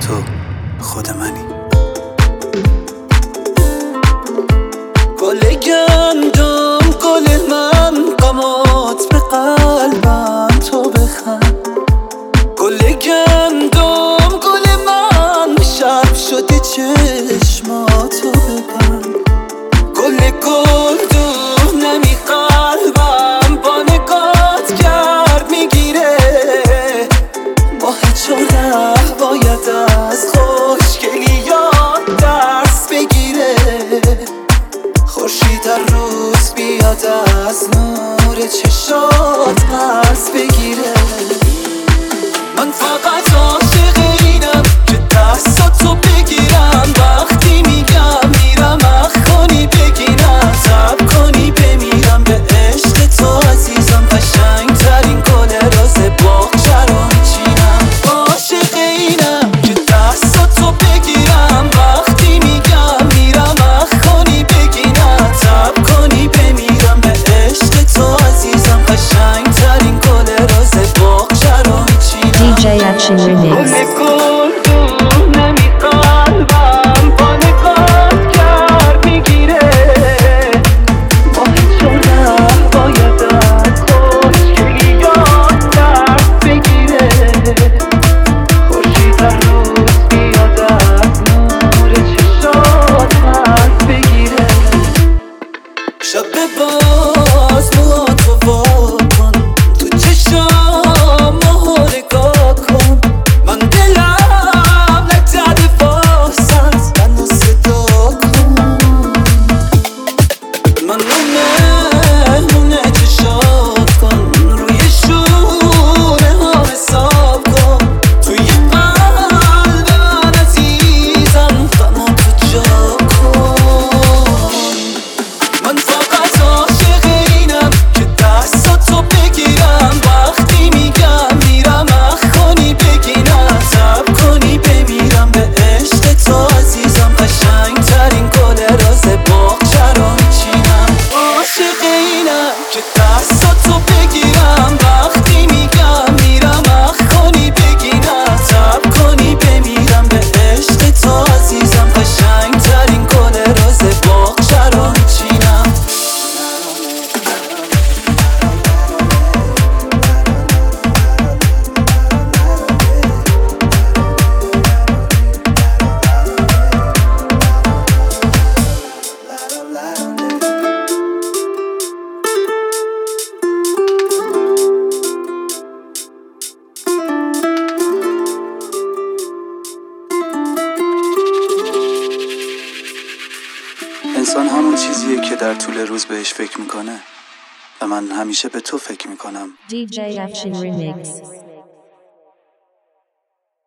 تو خود منی. گل گندم گل من قامت به قلبم تو بخند. گل گندم گل من شب شده چشماتو ببند. گل گلدون نمی قلبم با نگات گرد میگیره. ماه چهره باید از خوشگلیات درس بگیره. خورشید در روز بیاد از نور چشات پس بگیره. من فقط عاشق اینم که دستاتو بگیرم وقتی میگم میرم اخ کنی بگیرم تب کنی بمیرم به عشق تو عزیزم. قشنگ ترین گل راز باغچه رو میچینم. عاشق اینم که دستاتو بگیرم وقتی میگم میرم اخ کنی بگیرم تب کنی بمیرم به عشق تو عزیزم. قشنگ ترین گل راز باغچه رو میچینم. DJ Action Remix. شب باز موهاتو وا کن تو چشام ماهو نگاه کن. من دلم نگذده واسط منو صدا کن. منو مهمونه چشات کن روی شونه ها حساب کن. توی قلب من عزیزم غمو تو جا کن. من فقط عاشق اینم که دستاتو بگیرم وقتی میگم میرم اخ کنی بگیرم تب کنی بمیرم به عشق تو عزیزم. قشنگ ترین گل راز باغچه رو میچینم. عاشق اینم که دستاتو بگیرم وقتی میگم میرم اخ کنی بگیرم تب کنی بمیرم به عشق تو عزیزم. قشنگ ترین گل راز باغچه رو میچینم. انسان همون چیزیه که در طول روز بهش فکر میکنه و من همیشه به تو فکر میکنم. DJ Action Remix.